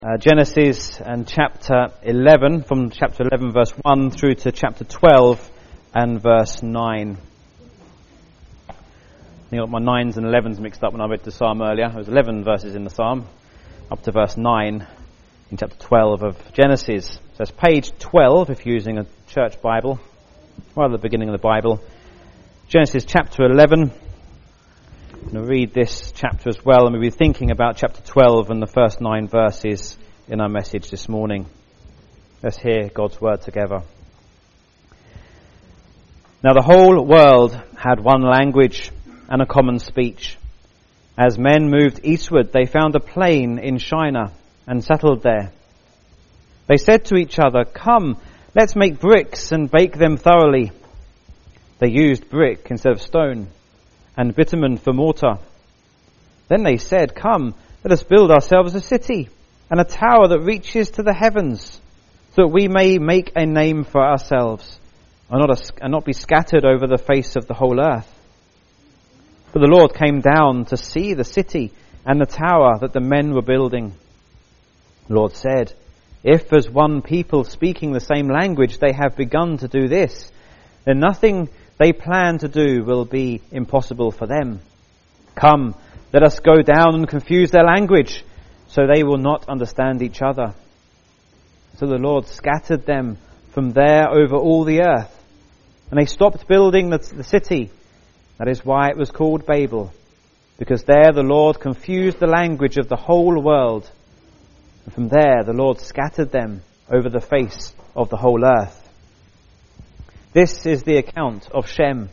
Genesis and chapter 11, from chapter 11 verse 1 through to chapter 12 and verse 9. I think I got my 9s and 11s mixed up when I read the psalm earlier. There was 11 verses in the psalm, up to verse 9 in chapter 12 of Genesis. So it's page 12 if you're using a church Bible, right at the beginning of the Bible. Genesis chapter 11. I'm going to read this chapter as well, and we'll be thinking about chapter 12 and the first 9 verses in our message this morning. Let's hear God's word together. Now the whole world had one language and a common speech. As men moved eastward, they found a plain in Shinar and settled there. They said to each other, "Come, let's make bricks and bake them thoroughly." They used brick instead of stone, and bitumen for mortar. Then they said, "Come, let us build ourselves a city, and a tower that reaches to the heavens, so that we may make a name for ourselves, and not be scattered over the face of the whole earth." But the Lord came down to see the city and the tower that the men were building. The Lord said, "If as one people speaking the same language they have begun to do this, then nothing they plan to do will be impossible for them. Come, let us go down and confuse their language, so they will not understand each other." So the Lord scattered them from there over all the earth, and they stopped building the city. That is why it was called Babel, because there the Lord confused the language of the whole world. And from there the Lord scattered them over the face of the whole earth. This is the account of Shem.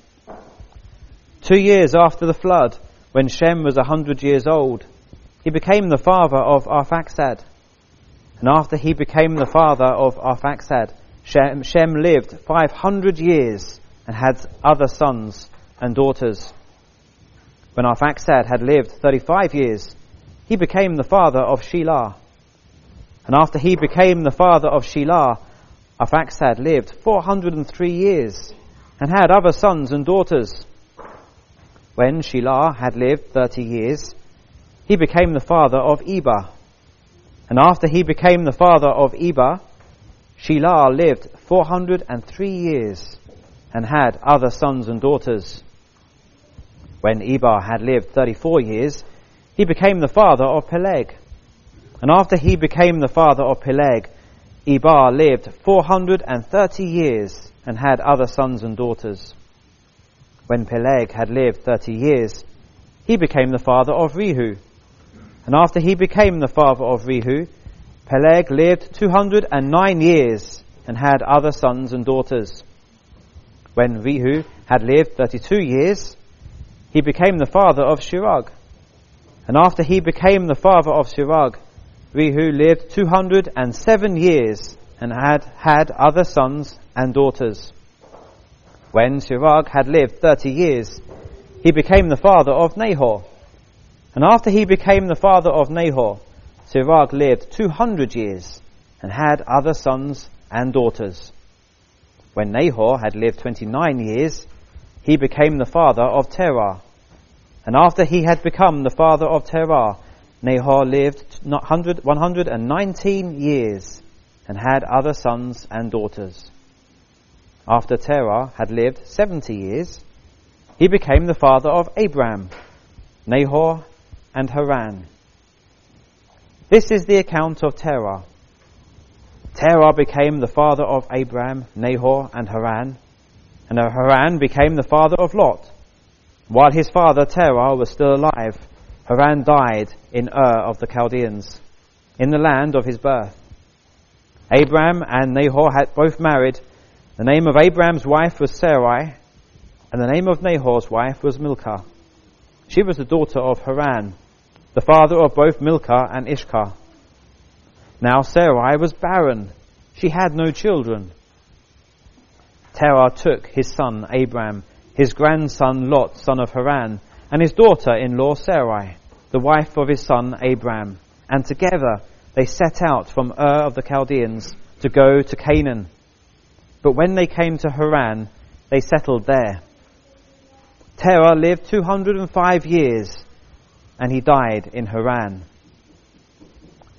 2 years after the flood, when Shem was 100 years old, he became the father of Arphaxad. And after he became the father of Arphaxad, Shem lived 500 years and had other sons and daughters. When Arphaxad had lived 35 years, he became the father of Shelah. And after he became the father of Shelah, Arphaxad lived 403 years and had other sons and daughters. When Shelah had lived 30 years, he became the father of Eber. And after he became the father of Eber, Shelah lived 403 years and had other sons and daughters. When Eber had lived 34 years, he became the father of Peleg. And after he became the father of Peleg, Eber lived 430 years and had other sons and daughters. When Peleg had lived 30 years, he became the father of Rehu. And after he became the father of Rehu, Peleg lived 209 years and had other sons and daughters. When Rehu had lived 32 years, he became the father of Shirag. And after he became the father of Shirag, Rehu lived 207 years and had other sons and daughters. When Shirag had lived 30 years, he became the father of Nahor. And after he became the father of Nahor, Shirag lived 200 years and had other sons and daughters. When Nahor had lived 29 years, he became the father of Terah. And after he had become the father of Terah, Nahor lived 119 years and had other sons and daughters. After Terah had lived 70 years, he became the father of Abram, Nahor, and Haran. This is the account of Terah. Terah became the father of Abram, Nahor, and Haran Haran became the father of Lot. While his father Terah was still alive, Haran died in Ur of the Chaldeans, in the land of his birth. Abram and Nahor had both married. The name of Abram's wife was Sarai, and the name of Nahor's wife was Milcah. She was the daughter of Haran, the father of both Milcah and Ishkar. Now Sarai was barren. She had no children. Terah took his son Abram, his grandson Lot, son of Haran, and his daughter-in-law Sarai, the wife of his son Abram, and together they set out from Ur of the Chaldeans to go to Canaan. But when they came to Haran, they settled there. Terah lived 205 years, and he died in Haran.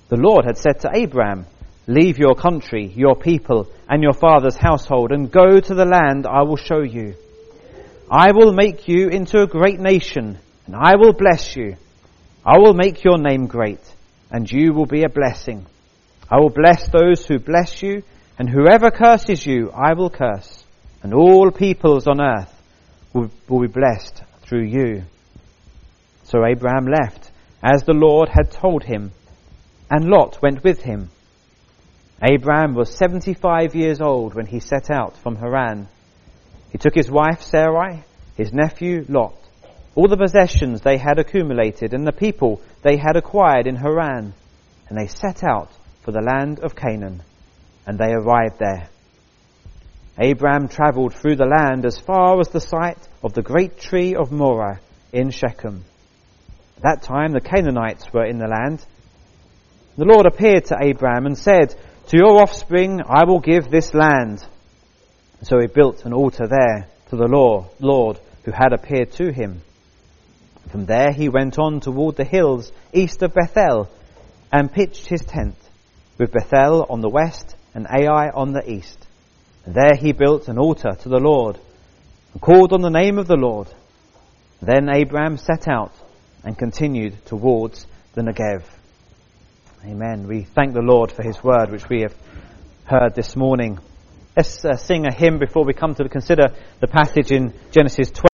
The Lord had said to Abraham, "Leave your country, your people, and your father's household, and go to the land I will show you. I will make you into a great nation, and I will bless you. I will make your name great, and you will be a blessing. I will bless those who bless you, and whoever curses you I will curse, and all peoples on earth will be blessed through you." So Abraham left, as the Lord had told him, and Lot went with him. Abraham was 75 years old when he set out from Haran. He took his wife Sarai, his nephew Lot, all the possessions they had accumulated, and the people they had acquired in Haran, and they set out for the land of Canaan, and they arrived there. Abraham travelled through the land as far as the site of the great tree of Moreh in Shechem. At that time the Canaanites were in the land. The Lord appeared to Abraham and said, "To your offspring I will give this land." So he built an altar there to the Lord who had appeared to him. From there he went on toward the hills east of Bethel and pitched his tent, with Bethel on the west and Ai on the east. And there he built an altar to the Lord and called on the name of the Lord. Then Abraham set out and continued towards the Negev. Amen. We thank the Lord for his word which we have heard this morning. Let's sing a hymn before we come to consider the passage in Genesis 12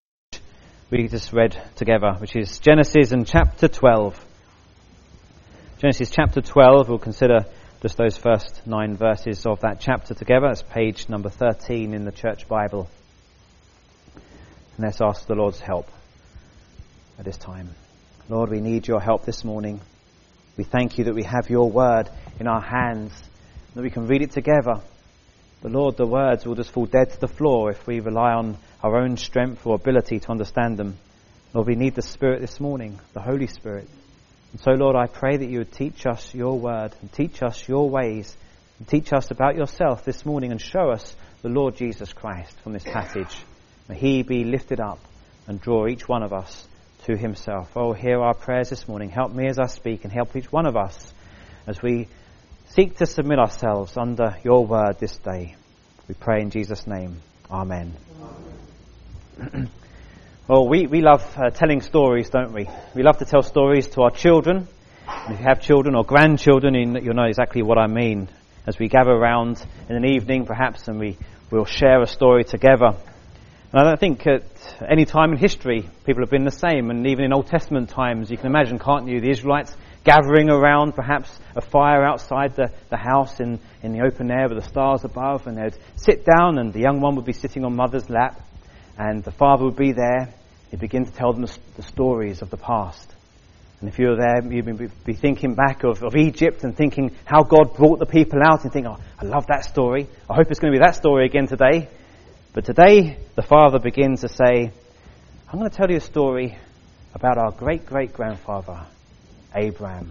we just read together, which is Genesis and chapter 12. Genesis chapter 12, we'll consider just those first 9 verses of that chapter together. That's page number 13 in the Church Bible. And let's ask the Lord's help at this time. Lord, we need your help this morning. We thank you that we have your word in our hands, that we can read it together. But Lord, the words will just fall dead to the floor if we rely on our own strength or ability to understand them. Lord, we need the Spirit this morning, the Holy Spirit. And so, Lord, I pray that you would teach us your word and teach us your ways and teach us about yourself this morning and show us the Lord Jesus Christ from this passage. May he be lifted up and draw each one of us to himself. Oh, hear our prayers this morning. Help me as I speak and help each one of us as we seek to submit ourselves under your word this day. We pray in Jesus' name. Amen. Amen. Well, we love telling stories, don't we? We love to tell stories to our children. And if you have children or grandchildren, you'll know exactly what I mean. As we gather around in an evening, perhaps, and we'll share a story together. And I don't think at any time in history people have been the same. And even in Old Testament times, you can imagine, can't you, the Israelites gathering around perhaps a fire outside the house in the open air with the stars above, and they'd sit down and the young one would be sitting on mother's lap and the father would be there. He'd begin to tell them the stories of the past. And if you were there, you'd be thinking back of Egypt and thinking how God brought the people out and think, "Oh, I love that story. I hope it's going to be that story again today." But today the father begins to say, "I'm going to tell you a story about our great-great-grandfather, Abraham."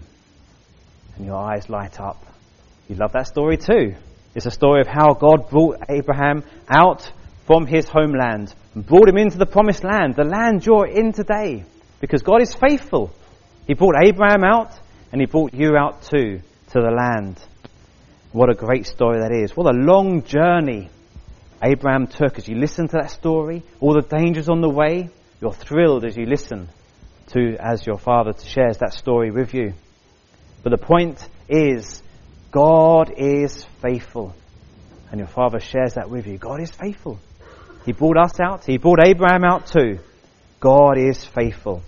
And your eyes light up. You love that story too. It's a story of how God brought Abraham out from his homeland and brought him into the promised land, the land you're in today. Because God is faithful. He brought Abraham out and he brought you out too, to the land. What a great story that is. What a long journey Abraham took. As you listen to that story, all the dangers on the way, you're thrilled as you listen as your father shares that story with you. But the point is, God is faithful. And your father shares that with you. God is faithful. He brought us out. He brought Abraham out too. God is faithful.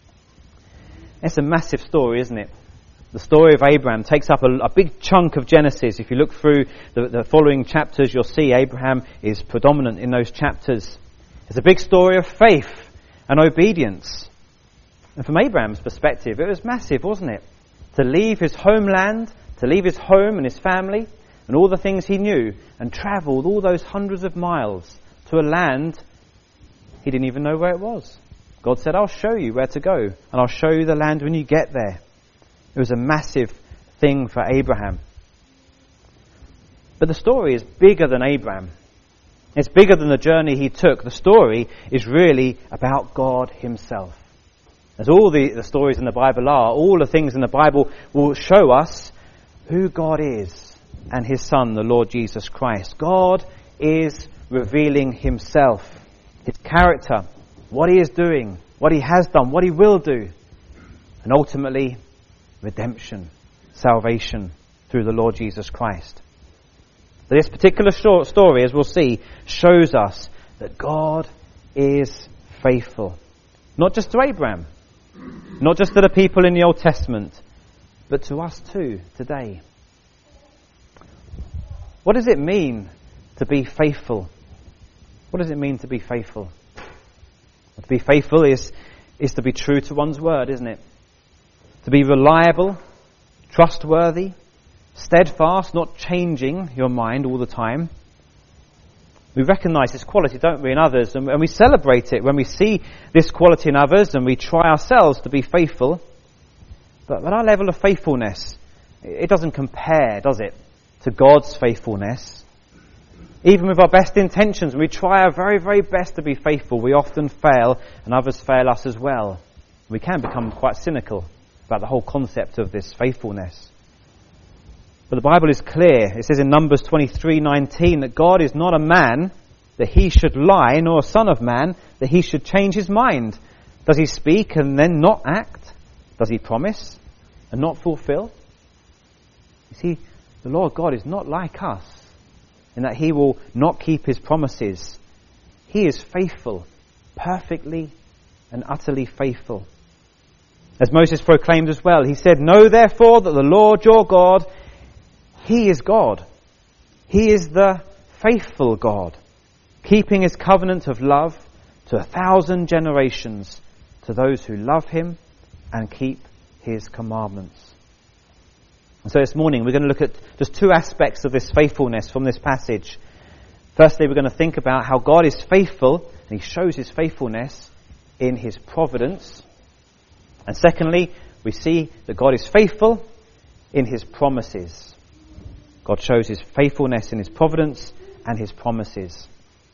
It's a massive story, isn't it? The story of Abraham takes up a big chunk of Genesis. If you look through the following chapters, you'll see Abraham is predominant in those chapters. It's a big story of faith and obedience. And from Abraham's perspective, it was massive, wasn't it? To leave his homeland, to leave his home and his family and all the things he knew and travelled all those hundreds of miles to a land he didn't even know where it was. God said, "I'll show you where to go and I'll show you the land when you get there." It was a massive thing for Abraham. But the story is bigger than Abraham. It's bigger than the journey he took. The story is really about God himself. As all the stories in the Bible are, all the things in the Bible will show us who God is and his Son, the Lord Jesus Christ. God is revealing himself, his character, what he is doing, what he has done, what he will do, and ultimately redemption, salvation through the Lord Jesus Christ. But this particular short story, as we'll see, shows us that God is faithful. Not just to Abraham, not just to the people in the Old Testament, but to us too today. What does it mean to be faithful? What does it mean to be faithful? To be faithful is to be true to one's word, isn't it? To be reliable, trustworthy, steadfast, not changing your mind all the time. We recognise this quality, don't we, in others, and we celebrate it when we see this quality in others, and we try ourselves to be faithful. But our level of faithfulness, it doesn't compare, does it, to God's faithfulness. Even with our best intentions, when we try our very, very best to be faithful, we often fail, and others fail us as well. We can become quite cynical about the whole concept of this faithfulness. But the Bible is clear. It says in Numbers 23:19 that God is not a man that he should lie, nor a son of man that he should change his mind. Does he speak and then not act? Does he promise and not fulfill? You see, the Lord God is not like us in that he will not keep his promises. He is faithful, perfectly and utterly faithful. As Moses proclaimed as well, he said, "Know therefore that the Lord your God, he is God. He is the faithful God, keeping his covenant of love to 1,000 generations to those who love him and keep his commandments." And so this morning we're going to look at just two aspects of this faithfulness from this passage. Firstly, we're going to think about how God is faithful, and he shows his faithfulness in his providence. And secondly, we see that God is faithful in his promises. God shows his faithfulness in his providence and his promises.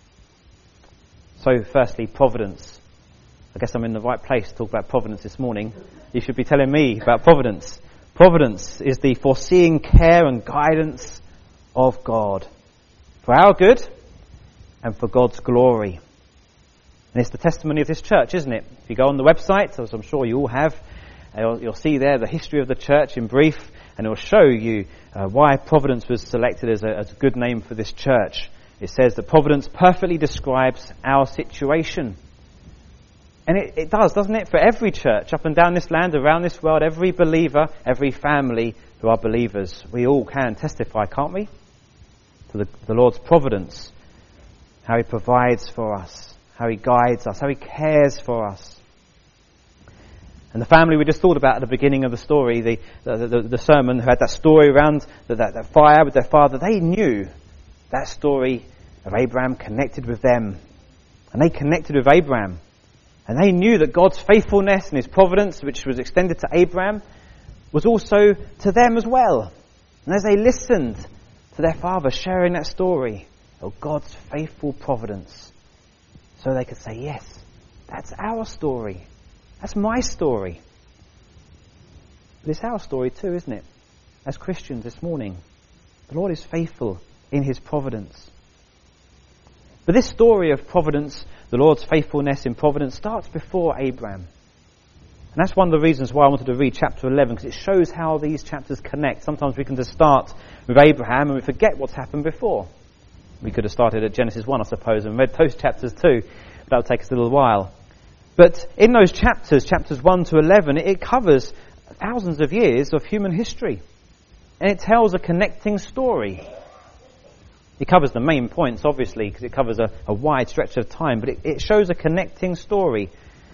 So firstly, providence. I guess I'm in the right place to talk about providence this morning. You should be telling me about providence. Providence is the foreseeing care and guidance of God for our good and for God's glory. And it's the testimony of this church, isn't it? If you go on the website, as I'm sure you all have, you'll see there the history of the church in brief, and it will show you why Providence was selected as a good name for this church. It says that Providence perfectly describes our situation. And it does, doesn't it? For every church up and down this land, around this world, every believer, every family who are believers, we all can testify, can't we? To the Lord's providence, how he provides for us, how he guides us, how he cares for us. And the family we just thought about at the beginning of the story, the sermon, who had that story around that fire with their father, they knew that story of Abraham connected with them. And they connected with Abraham. And they knew that God's faithfulness and his providence, which was extended to Abraham, was also to them as well. And as they listened to their father sharing that story of God's faithful providence, so they could say, yes, that's our story. That's my story. But it's our story too, isn't it? As Christians this morning, the Lord is faithful in his providence. But this story of providence, the Lord's faithfulness in providence, starts before Abraham. And that's one of the reasons why I wanted to read chapter 11, because it shows how these chapters connect. Sometimes we can just start with Abraham and we forget what's happened before. We could have started at Genesis 1, I suppose, and read those chapters too. But that would take us a little while. But in those chapters 1 to 11, it covers thousands of years of human history. And it tells a connecting story. It covers the main points, obviously, because it covers a wide stretch of time, but it shows a connecting story.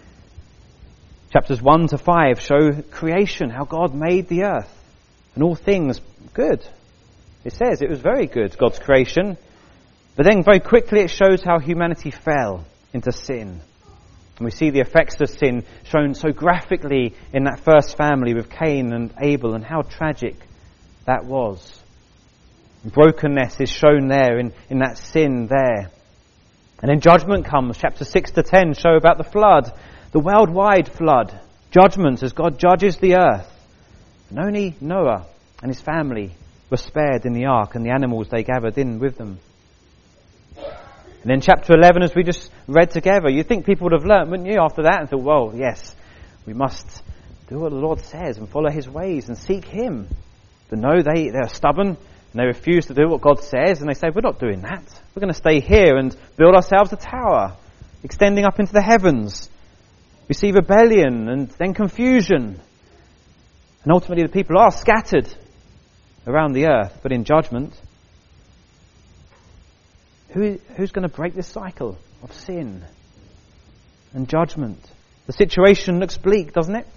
Chapters 1 to 5 show creation, how God made the earth, and all things good. It says it was very good, God's creation. But then very quickly it shows how humanity fell into sin. And we see the effects of sin shown so graphically in that first family with Cain and Abel, and how tragic that was. Brokenness is shown there in that sin there. And then judgment comes. Chapters 6 to 10 show about the flood, the worldwide flood, Judgment as God judges the earth. And only Noah and his family were spared in the ark and the animals they gathered in with them. And then chapter 11, as we just read together, you'd think people would have learnt, wouldn't you, after that, and thought, well, yes, we must do what the Lord says and follow his ways and seek him. But no, they're stubborn and they refuse to do what God says, and they say, we're not doing that. We're going to stay here and build ourselves a tower, extending up into the heavens. We see rebellion and then confusion. And ultimately the people are scattered around the earth, but in judgment, who's going to break this cycle of sin and judgment? The situation looks bleak, doesn't it?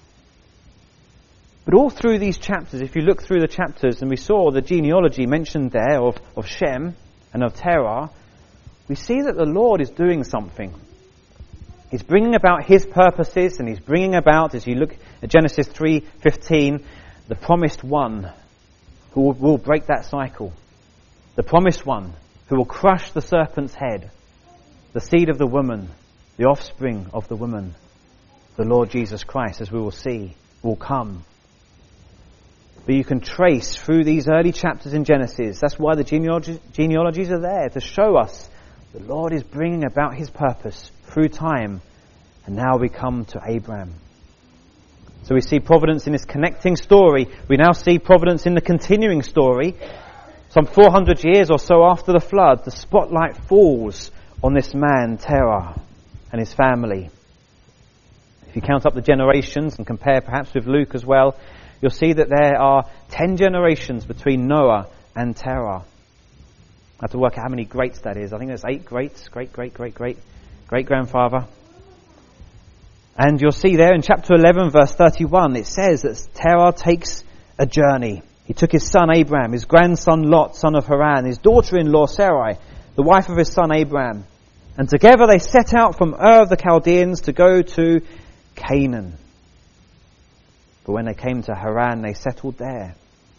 But all through these chapters, if you look through the chapters, and we saw the genealogy mentioned there of Shem and of Terah, we see that the Lord is doing something. He's bringing about his purposes, and he's bringing about, as you look at Genesis 3:15, the promised one who will break that cycle. The promised one who will crush the serpent's head, the seed of the woman, the offspring of the woman, the Lord Jesus Christ, as we will see, will come. But you can trace through these early chapters in Genesis, that's why the genealogies are there, to show us the Lord is bringing about his purpose through time. And now we come to Abraham. So we see providence in this connecting story. We now see providence in the continuing story. Some 400 years or so after the flood, the spotlight falls on this man, Terah, and his family. If you count up the generations and compare perhaps with Luke as well, you'll see that there are 10 generations between Noah and Terah. I have to work out how many greats that is. I think there's 8 greats, great-grandfather. And you'll see there in chapter 11, verse 31, it says that Terah takes a journey. He took his son Abraham, his grandson Lot, son of Haran, his daughter-in-law Sarai, the wife of his son Abraham. And together they set out from Ur of the Chaldeans to go to Canaan. But when they came to Haran, they settled there.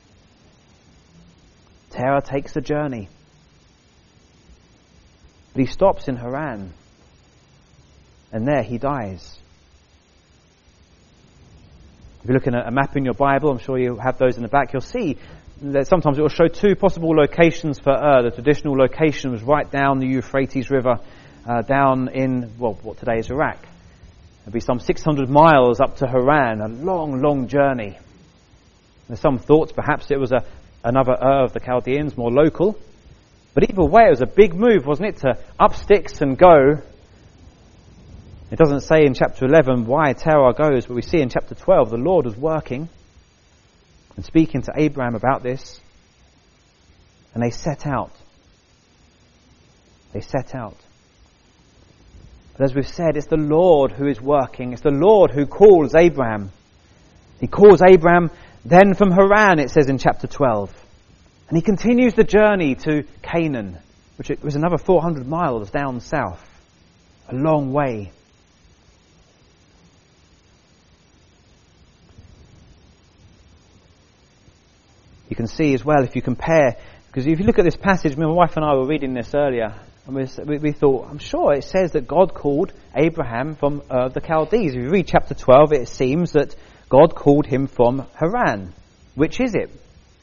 Terah takes a journey. But he stops in Haran. And there he dies. If you're looking at a map in your Bible, I'm sure you have those in the back, you'll see that sometimes it will show 2 possible locations for Ur. The traditional location was right down the Euphrates River, down in, what today is Iraq. It'll be some 600 miles up to Haran, a long, long journey. There's some thoughts perhaps it was another Ur of the Chaldeans, more local. But either way, it was a big move, wasn't it, to up sticks and go. It doesn't say in chapter 11 why Terah goes, but we see in chapter 12 the Lord was working and speaking to Abraham about this. And they set out. But as we've said, it's the Lord who is working. It's the Lord who calls Abraham. He calls Abraham then from Haran, it says in chapter 12. And he continues the journey to Canaan, which was another 400 miles down south. A long way. You can see as well, if you compare, because if you look at this passage, my wife and I were reading this earlier, and we thought, I'm sure it says that God called Abraham from the Chaldees. If you read chapter 12, it seems that God called him from Haran. Which is it?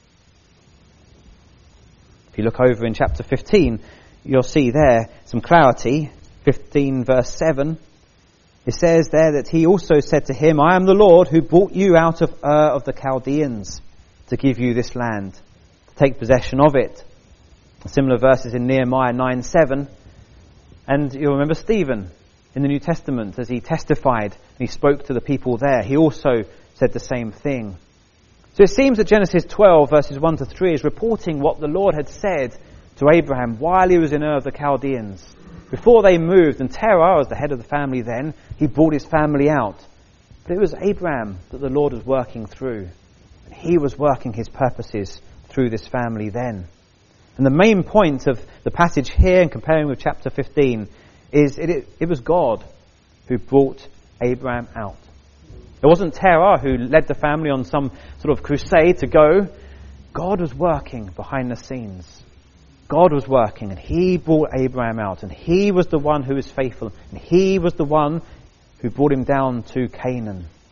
If you look over in chapter 15, you'll see there some clarity. 15 verse 7. It says there that he also said to him, I am the Lord who brought you out of Ur of the Chaldeans to give you this land, to take possession of it. Similar verses in Nehemiah 9:7. And you'll remember Stephen in the New Testament as he testified and he spoke to the people there. He also said the same thing. So it seems that Genesis 12 verses 1 to 3 is reporting what the Lord had said to Abraham while he was in Ur of the Chaldeans. Before they moved, and Terah, as the head of the family then, he brought his family out. But it was Abraham that the Lord was working through. And he was working his purposes through this family then. And the main point of the passage here, and comparing with chapter 15, is it was God who brought Abraham out. It wasn't Terah who led the family on some sort of crusade to go. God was working behind the scenes. God was working, and he brought Abraham out, and he was the one who was faithful, and he was the one who brought him down to Canaan,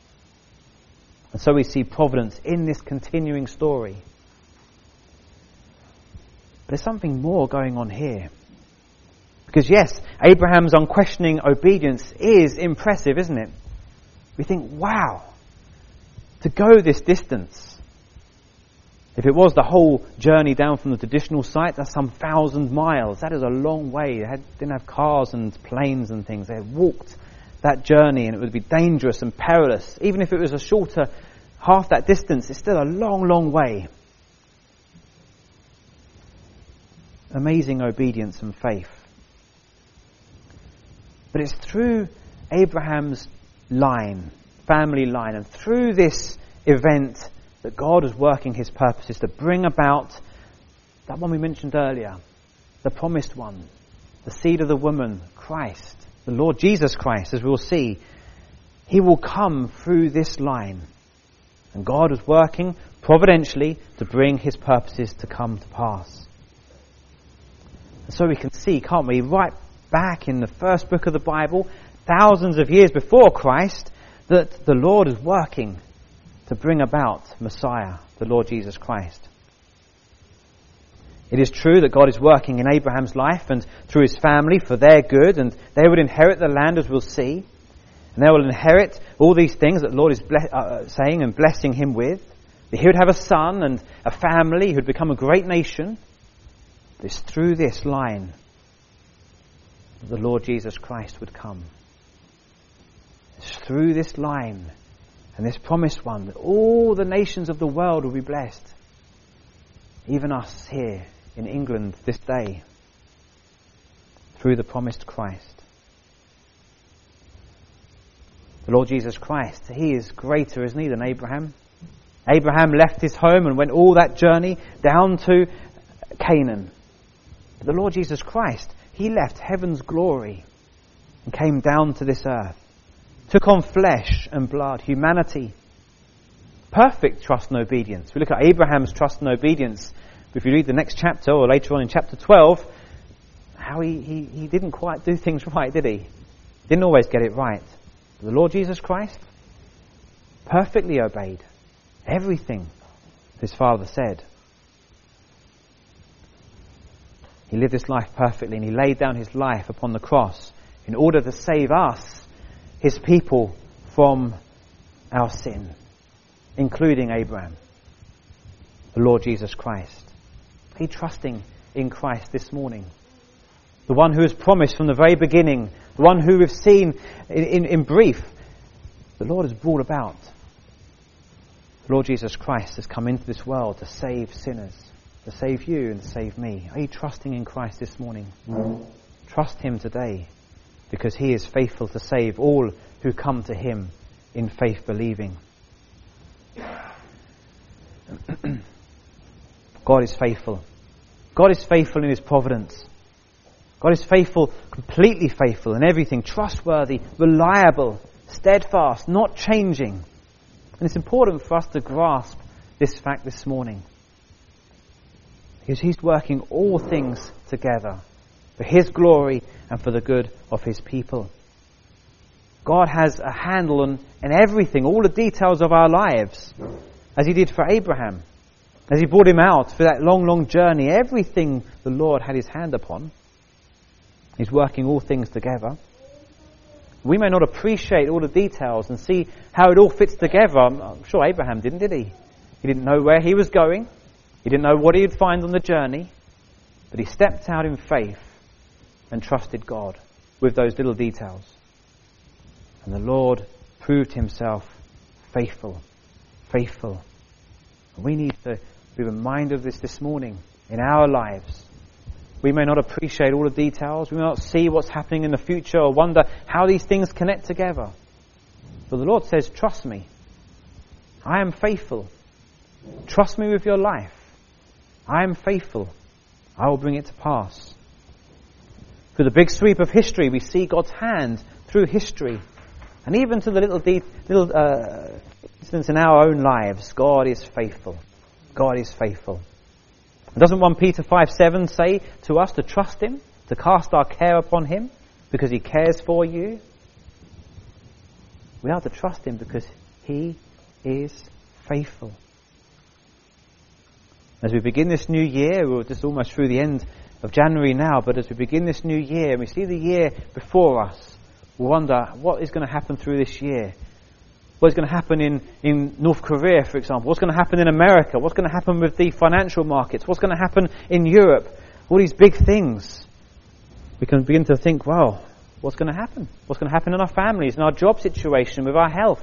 And so we see providence in this continuing story. But there's something more going on here. Because yes, Abraham's unquestioning obedience is impressive, isn't it? We think, wow, to go this distance. If it was the whole journey down from the traditional site, that's some 1,000 miles. That is a long way. They didn't have cars and planes and things. They had walked that journey, and it would be dangerous and perilous. Even if it was a shorter half that distance, it's still a long, long way. Amazing obedience and faith. But it's through Abraham's family line, and through this event that God is working his purposes to bring about that one we mentioned earlier, the promised one, the seed of the woman, Christ, the Lord Jesus Christ, as we'll see. He will come through this line. And God is working providentially to bring his purposes to come to pass. And so we can see, can't we, right back in the first book of the Bible, thousands of years before Christ, that the Lord is working to bring about Messiah, the Lord Jesus Christ. It is true that God is working in Abraham's life and through his family for their good, and they would inherit the land, as we'll see. And they will inherit all these things that the Lord is saying and blessing him with. That he would have a son and a family who would become a great nation. It's through this line that the Lord Jesus Christ would come. It's through this line and this promised one that all the nations of the world will be blessed. Even us here in England this day. Through the promised Christ. The Lord Jesus Christ, he is greater, isn't he, than Abraham? Abraham left his home and went all that journey down to Canaan. But the Lord Jesus Christ, he left heaven's glory and came down to this earth. Took on flesh and blood, humanity. Perfect trust and obedience. We look at Abraham's trust and obedience. If you read the next chapter, or later on in chapter 12, how he didn't quite do things right, did he? Didn't always get it right. The Lord Jesus Christ perfectly obeyed everything his Father said. He lived his life perfectly, and he laid down his life upon the cross in order to save us, his people, from our sin, including Abraham, the Lord Jesus Christ. Are you trusting in Christ this morning? The one who was promised from the very beginning, the one who we've seen in brief, the Lord has brought about. The Lord Jesus Christ has come into this world to save sinners, to save you and to save me. Are you trusting in Christ this morning? Trust him today, because he is faithful to save all who come to him in faith believing. God is faithful. God is faithful in his providence. God is faithful, completely faithful in everything, trustworthy, reliable, steadfast, not changing. And it's important for us to grasp this fact this morning. Because he's working all things together for his glory and for the good of his people. God has a handle on everything, all the details of our lives, as he did for Abraham. As he brought him out for that long, long journey, everything the Lord had his hand upon. He's working all things together. We may not appreciate all the details and see how it all fits together. I'm sure Abraham didn't, did he? He didn't know where he was going. He didn't know what he would find on the journey. But he stepped out in faith and trusted God with those little details. And the Lord proved himself faithful. Faithful. And we need to be reminded of this morning in our lives. We may not appreciate all the details. We may not see what's happening in the future or wonder how these things connect together. But the Lord says, trust me. I am faithful. Trust me with your life. I am faithful. I will bring it to pass. Through the big sweep of history, we see God's hand through history. And even to the little incidents in our own lives, God is faithful. God is faithful. Doesn't 1 Peter 5:7 say to us to trust him, to cast our care upon him, because he cares for you? We are to trust him because he is faithful. As we begin this new year, we're just almost through the end of January now, but as we begin this new year and we see the year before us, we wonder what is going to happen through this year. What is going to happen in North Korea, for example? What's going to happen in America? What's going to happen with the financial markets? What's going to happen in Europe? All these big things. We can begin to think, well, what's going to happen? What's going to happen in our families, in our job situation, with our health?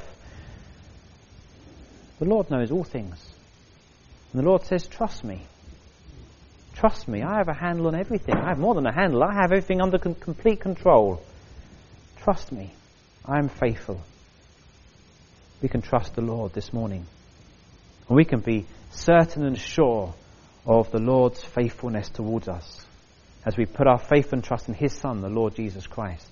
The Lord knows all things. And the Lord says, trust me. Trust me. I have a handle on everything. I have more than a handle. I have everything under complete control. Trust me. I am faithful. We can trust the Lord this morning. And we can be certain and sure of the Lord's faithfulness towards us as we put our faith and trust in His Son, the Lord Jesus Christ.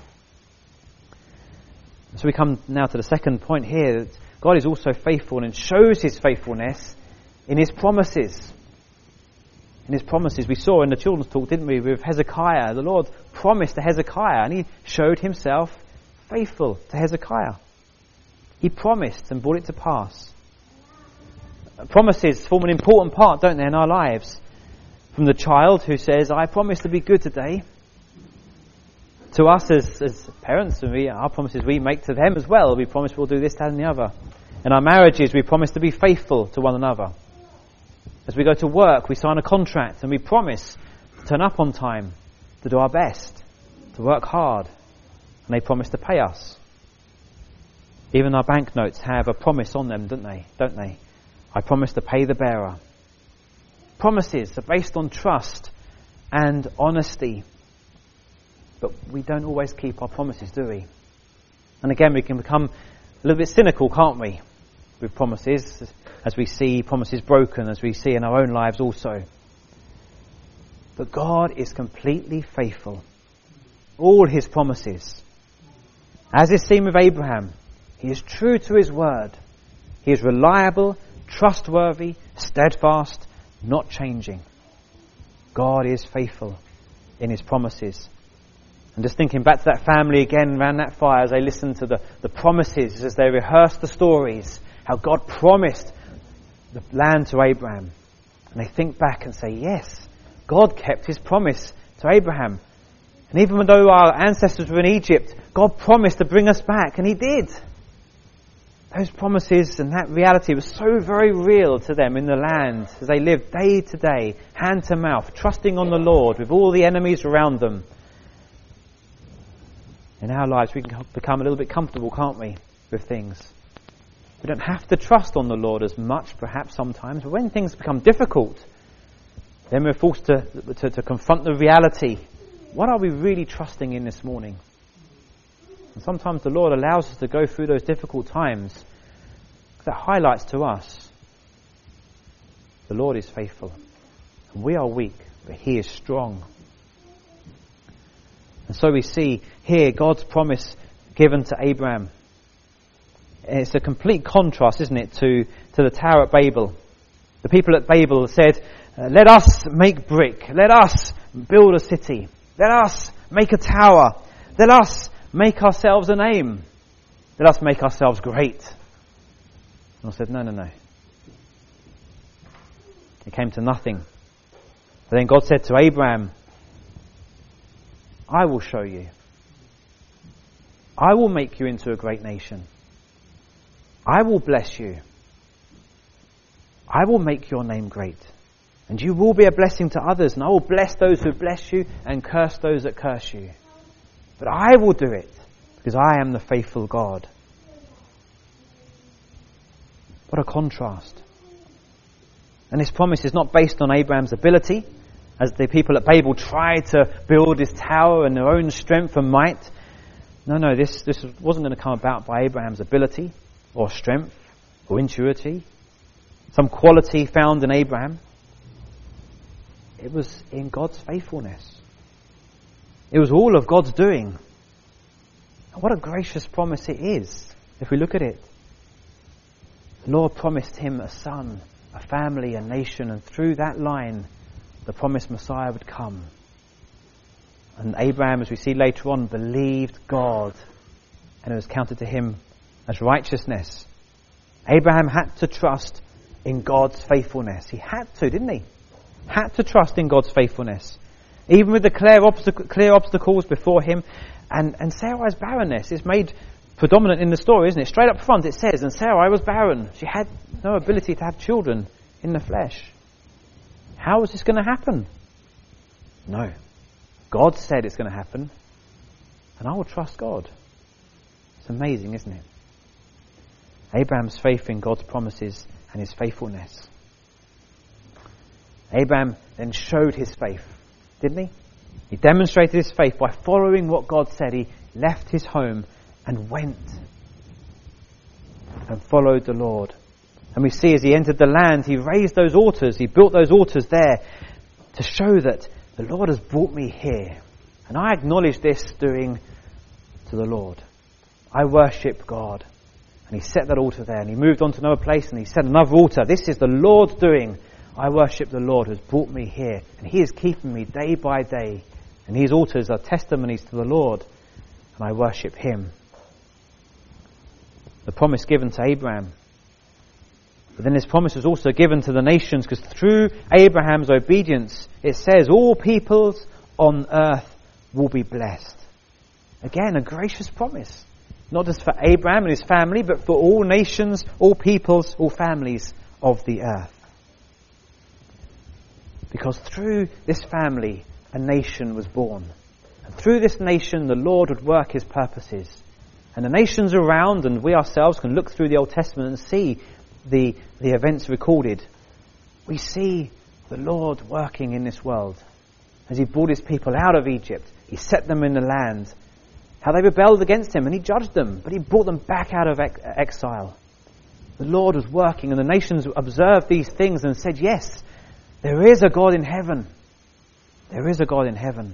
So we come now to the second point here, that God is also faithful and shows His faithfulness in His promises. In His promises. We saw in the children's talk, didn't we, with Hezekiah. The Lord promised to Hezekiah and He showed Himself faithful to Hezekiah. He promised and brought it to pass. Promises form an important part, don't they, in our lives? From the child who says, I promise to be good today, to us as parents, and our promises we make to them as well. We promise we'll do this, that and the other. In our marriages, we promise to be faithful to one another. As we go to work, we sign a contract and we promise to turn up on time, to do our best, to work hard, and they promise to pay us. Even our banknotes have a promise on them, don't they? I promise to pay the bearer. Promises are based on trust and honesty. But we don't always keep our promises, do we? And again, we can become a little bit cynical, can't we? With promises, as we see promises broken, as we see in our own lives also. But God is completely faithful. All His promises. As is seen with Abraham, He is true to His word. He is reliable, trustworthy, steadfast, not changing. God is faithful in His promises. And just thinking back to that family again around that fire as they listened to the promises, as they rehearsed the stories, how God promised the land to Abraham. And they think back and say, yes, God kept His promise to Abraham. And even though our ancestors were in Egypt, God promised to bring us back, and He did. Those promises and that reality was so very real to them in the land as they lived day to day, hand to mouth, trusting on the Lord with all the enemies around them. In our lives we can become a little bit comfortable, can't we, with things. We don't have to trust on the Lord as much perhaps sometimes, but when things become difficult, then we're forced to confront the reality. What are we really trusting in this morning? And sometimes the Lord allows us to go through those difficult times. That highlights to us the Lord is faithful. And we are weak, but He is strong. And so we see here God's promise given to Abraham. It's a complete contrast, isn't it, to the Tower at Babel. The people at Babel said, let us make brick. Let us build a city. Let us make a tower. Let us make ourselves a name. Let us make ourselves great. And I said, no. It came to nothing. But then God said to Abraham, I will show you. I will make you into a great nation. I will bless you. I will make your name great. And you will be a blessing to others. And I will bless those who bless you and curse those that curse you. But I will do it because I am the faithful God. What a contrast. And this promise is not based on Abraham's ability, as the people at Babel tried to build this tower in their own strength and might. No, this wasn't going to come about by Abraham's ability or strength or intuition, some quality found in Abraham. It was in God's faithfulness. It was all of God's doing. And what a gracious promise it is, if we look at it. The Lord promised him a son, a family, a nation, and through that line, the promised Messiah would come. And Abraham, as we see later on, believed God, and it was counted to him as righteousness. Abraham had to trust in God's faithfulness. He had to, didn't he? Had to trust in God's faithfulness. Even with the clear obstacles before him. And Sarai's barrenness is made predominant in the story, isn't it? Straight up front it says, and Sarai was barren. She had no ability to have children in the flesh. How is this going to happen? No. God said it's going to happen. And I will trust God. It's amazing, isn't it? Abraham's faith in God's promises and his faithfulness. Abraham then showed his faith, didn't he? He demonstrated his faith by following what God said. He left his home and went and followed the Lord. And we see as he entered the land, he raised those altars. He built those altars there to show that the Lord has brought me here. And I acknowledge this doing to the Lord. I worship God. And he set that altar there. And he moved on to another place and he set another altar. This is the Lord's doing. I worship the Lord who has brought me here. And he is keeping me day by day. And these altars are testimonies to the Lord. And I worship him. The promise given to Abraham. But then this promise was also given to the nations, because through Abraham's obedience, it says all peoples on earth will be blessed. Again, a gracious promise. Not just for Abraham and his family, but for all nations, all peoples, all families of the earth. Because through this family, a nation was born. And through this nation, the Lord would work his purposes. And the nations around, and we ourselves can look through the Old Testament and see the events recorded. We see the Lord working in this world. As he brought his people out of Egypt, he set them in the land. How they rebelled against him, and he judged them, but he brought them back out of exile. The Lord was working, and the nations observed these things and said, yes, there is a God in heaven. There is a God in heaven.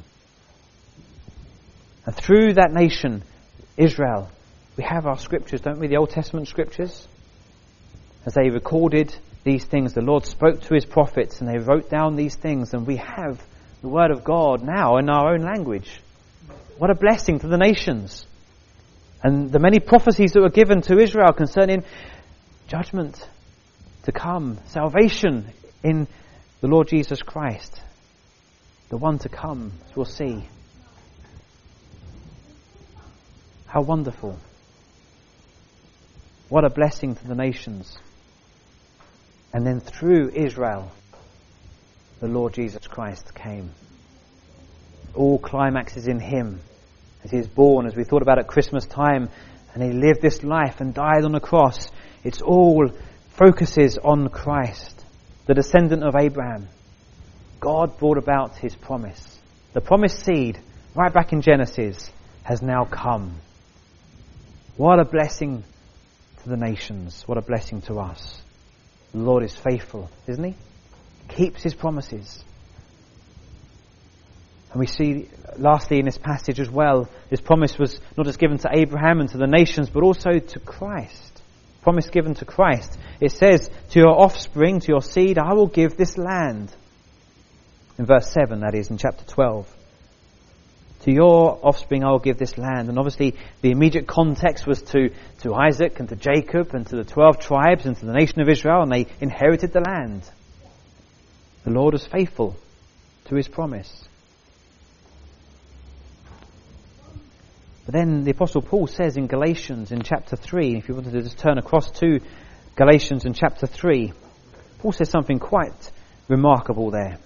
And through that nation, Israel, we have our scriptures, don't we? The Old Testament scriptures. As they recorded these things, the Lord spoke to his prophets and they wrote down these things, and we have the word of God now in our own language. What a blessing to the nations. And the many prophecies that were given to Israel concerning judgment to come, salvation in the Lord Jesus Christ, the one to come, as we'll see. How wonderful. What a blessing to the nations. And then through Israel, the Lord Jesus Christ came. All climaxes in him as he is born, as we thought about at Christmas time, and he lived this life and died on the cross. It's all focuses on Christ, the descendant of Abraham. God brought about his promise. The promised seed, right back in Genesis, has now come. What a blessing to the nations. What a blessing to us. The Lord is faithful, isn't he? Keeps his promises. And we see, lastly, in this passage as well, this promise was not just given to Abraham and to the nations, but also to Christ. Promise given to Christ. It says, to your offspring, to your seed, I will give this land. In verse 7, that is, in chapter 12. To your offspring I will give this land. And obviously the immediate context was to Isaac and to Jacob and to the 12 tribes and to the nation of Israel, and they inherited the land. The Lord was faithful to his promise. But then the Apostle Paul says in Galatians in chapter 3, if you wanted to just turn across to Galatians in chapter 3, Paul says something quite remarkable there.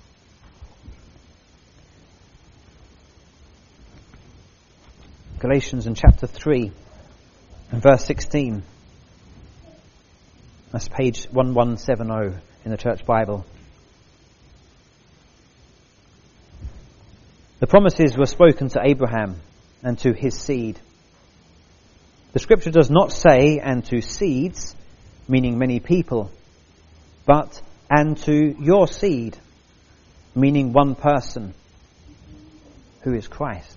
Galatians in chapter 3 and verse 16. That's page 1170 in the Church Bible. The promises were spoken to Abraham and to his seed. The scripture does not say, and to seeds, meaning many people, but and to your seed, meaning one person, who is Christ.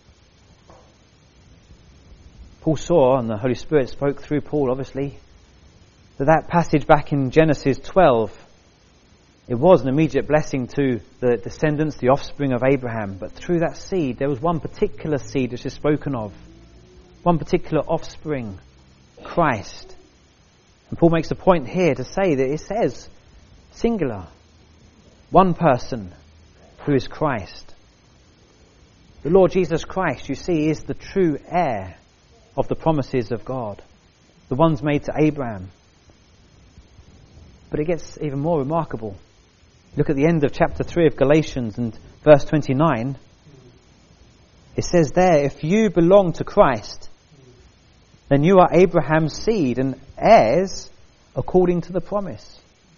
Paul saw, and the Holy Spirit spoke through Paul, obviously, that passage back in Genesis 12, it was an immediate blessing to the descendants, the offspring of Abraham. But through that seed, there was one particular seed which is spoken of. One particular offspring, Christ. And Paul makes a point here to say that it says singular, one person, who is Christ. The Lord Jesus Christ, you see, is the true heir of the promises of God, the ones made to Abraham. But it gets even more remarkable. Look at the end of chapter 3 of Galatians and verse 29. It says there, if you belong to Christ, then you are Abraham's seed and heirs according to the promise.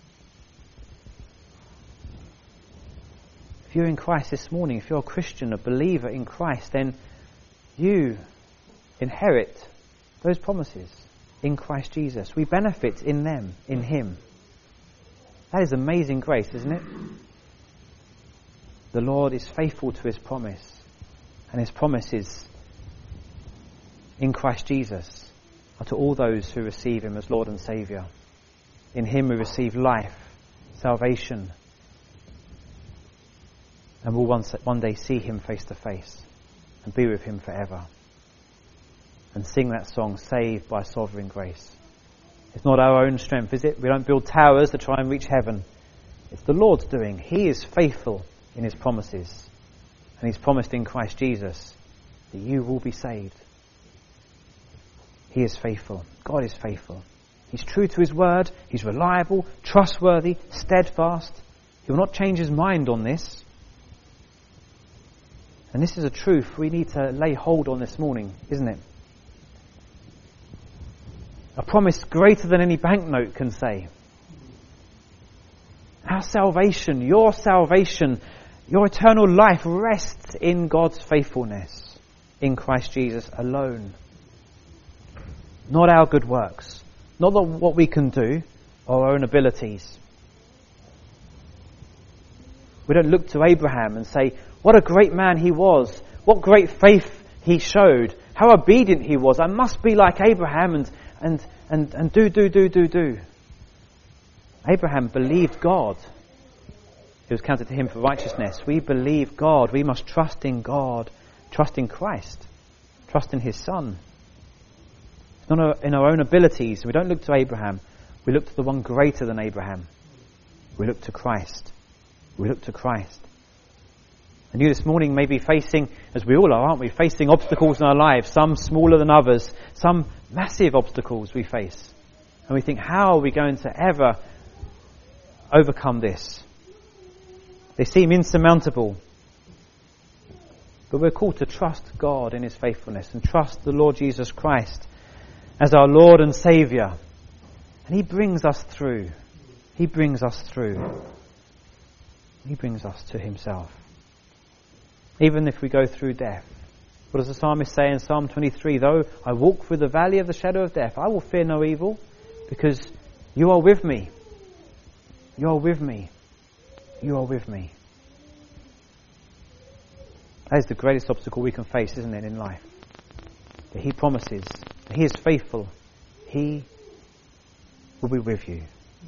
If you're in Christ this morning, if you're a Christian, a believer in Christ, then you inherit those promises in Christ Jesus. We benefit in them, in Him. That is amazing grace, isn't it? The Lord is faithful to His promise, and His promises in Christ Jesus are to all those who receive Him as Lord and Saviour. In Him we receive life, salvation, and will one day see Him face to face and be with Him forever. And sing that song, Saved by Sovereign Grace. It's not our own strength, is it? We don't build towers to try and reach heaven. It's the Lord's doing. He is faithful in His promises. And He's promised in Christ Jesus that you will be saved. He is faithful. God is faithful. He's true to His word. He's reliable, trustworthy, steadfast. He will not change His mind on this. And this is a truth we need to lay hold on this morning, isn't it? A promise greater than any banknote can say. Our salvation, your eternal life rests in God's faithfulness in Christ Jesus alone. Not our good works, not what we can do or our own abilities. We don't look to Abraham and say, what a great man he was, what great faith he showed, how obedient he was. I must be like Abraham and do. Abraham believed God. It was counted to him for righteousness. We believe God. We must trust in God, trust in Christ, trust in His Son. It's not in our own abilities. We don't look to Abraham. We look to the one greater than Abraham. We look to Christ. We look to Christ. And you this morning may be facing, as we all are, aren't we, facing obstacles in our lives, some smaller than others, some massive obstacles we face. And we think, how are we going to ever overcome this? They seem insurmountable. But we're called to trust God in His faithfulness and trust the Lord Jesus Christ as our Lord and Saviour. And He brings us through. He brings us through. He brings us to Himself. Even if we go through death. What does the psalmist say in Psalm 23? Though I walk through the valley of the shadow of death, I will fear no evil, because you are with me. You are with me. You are with me. That is the greatest obstacle we can face, isn't it, in life? That He promises, that He is faithful. He will be with you.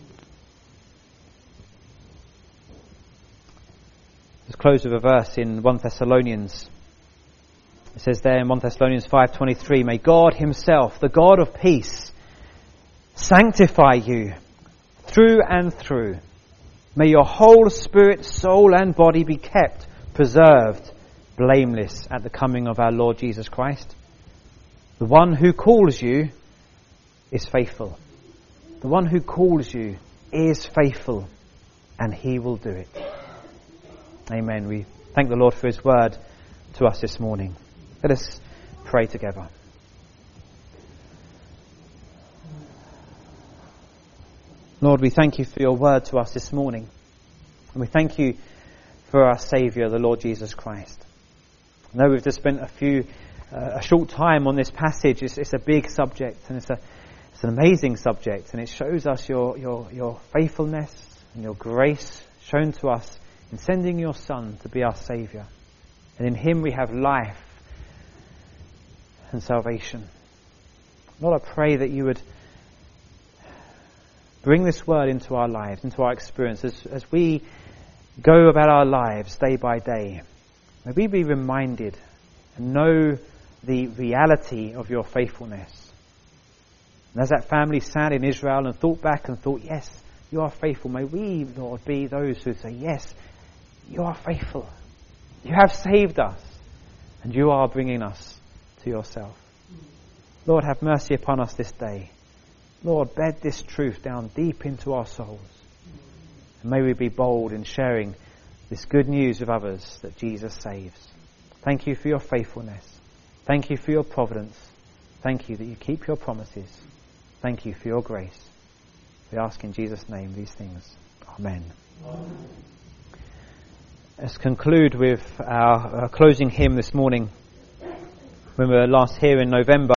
Let's close with a verse in 1 Thessalonians. It says there in 1 Thessalonians 5:23, may God Himself, the God of peace, sanctify you through and through. May your whole spirit, soul and body be kept, preserved, blameless at the coming of our Lord Jesus Christ. The one who calls you is faithful. The one who calls you is faithful, and He will do it. Amen. We thank the Lord for His word to us this morning. Let us pray together. Lord, we thank You for Your word to us this morning. And we thank You for our Saviour, the Lord Jesus Christ. I know we've just spent a short time on this passage. It's a big subject, and it's an amazing subject, and it shows us your faithfulness and Your grace shown to us in sending Your Son to be our Saviour. And in Him we have life and salvation. Lord, I pray that You would bring this word into our lives, into our experience, as we go about our lives day by day. May we be reminded and know the reality of Your faithfulness. And as that family sat in Israel and thought back and thought, yes, you are faithful, may we, Lord, be those who say, yes, you are faithful. You have saved us, and you are bringing us to yourself. Lord, have mercy upon us this day. Lord, bed this truth down deep into our souls. And may we be bold in sharing this good news with others that Jesus saves. Thank you for your faithfulness. Thank you for your providence. Thank you that you keep your promises. Thank you for your grace. We ask in Jesus' name these things. Amen. Amen. Let's conclude with our closing hymn this morning. When we were last here in November,